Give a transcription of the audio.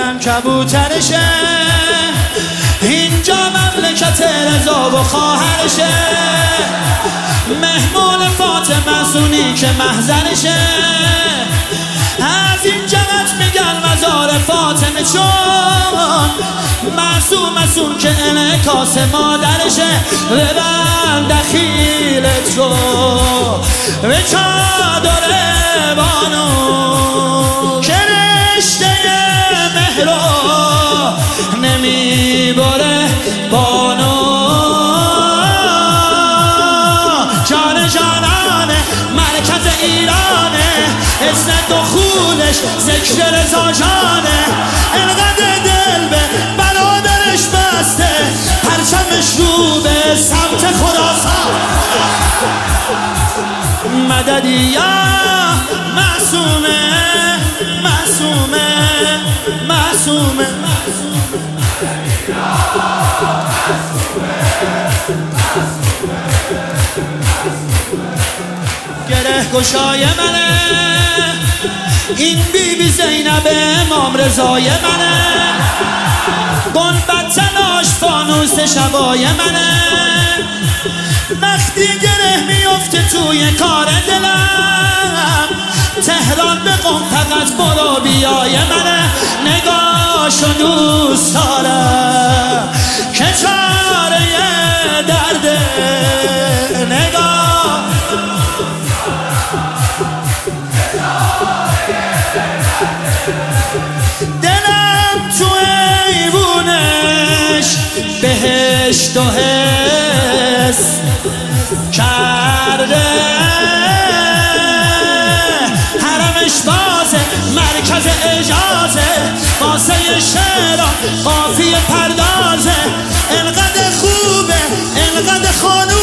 دلم کبوترشه، اینجا مملکت رضا و خواهرشه، مهمون فاطمه سونی که محضرشه، از این جهت میگن مزار فاطمه چون معصوم که انعکاس مادرشه. ببند دخیلت رو به چادر بانو که رشته مهرو نمیبره بانو. جان جانانه مرکز ایرانه، عزت و خونش ذکر رضا جانه، انقدر دل به برادرش بسته پرچمش رو به سمت خراسان. مددی یا معصومه معصومه معصومه گره گشای منه، این بی زینب امام رضای منه، گنبد تناش فانوس شبای منه، وقتی گره میفته توی کار دلم، تهران به قم فقط برو بیای منه، نگاهشو دوست دارم که چاره درده، نگاه دلم تو ایوونش بهشت و حس کرده، حرمش بازه مرکز اجازه، واسه شعرها قافیه پردازه، انقدر خوبه انقدر خانوم